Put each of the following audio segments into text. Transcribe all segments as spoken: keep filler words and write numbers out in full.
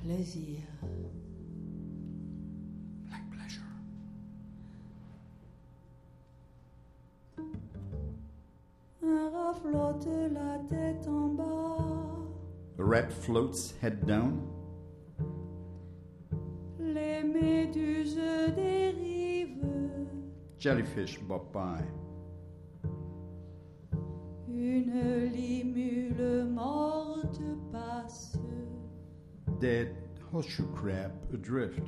plaisir. Like pleasure. Un rat flotte la tête en bas. The rat floats head down. Les méduses dérivent. Jellyfish bob by. Une limule morte passe. Dead horseshoe crab adrift.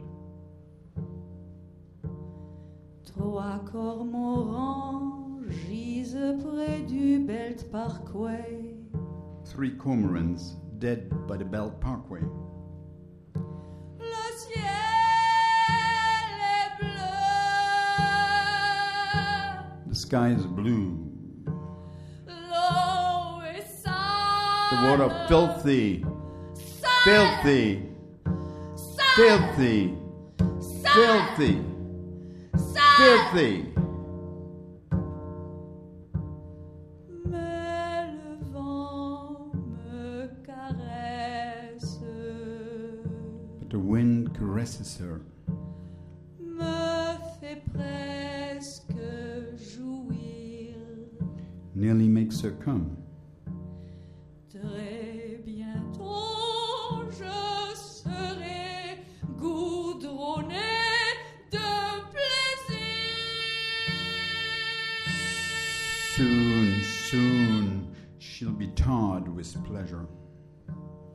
Trois cormorans gisent près du Belt Parkway. Three cormorants dead by the Belt Parkway. Le ciel est bleu. The sky is blue. L'eau est sale. The water filthy. Sale. Filthy. Sale. Filthy. Sale. Filthy. Sale. Filthy. Mais le vent me caresse. But the wind caresses her. Me fait presque jouir. Nearly makes her come. Très bientôt je serai goudronné de plaisir. Soon, soon, she'll be tarred with pleasure.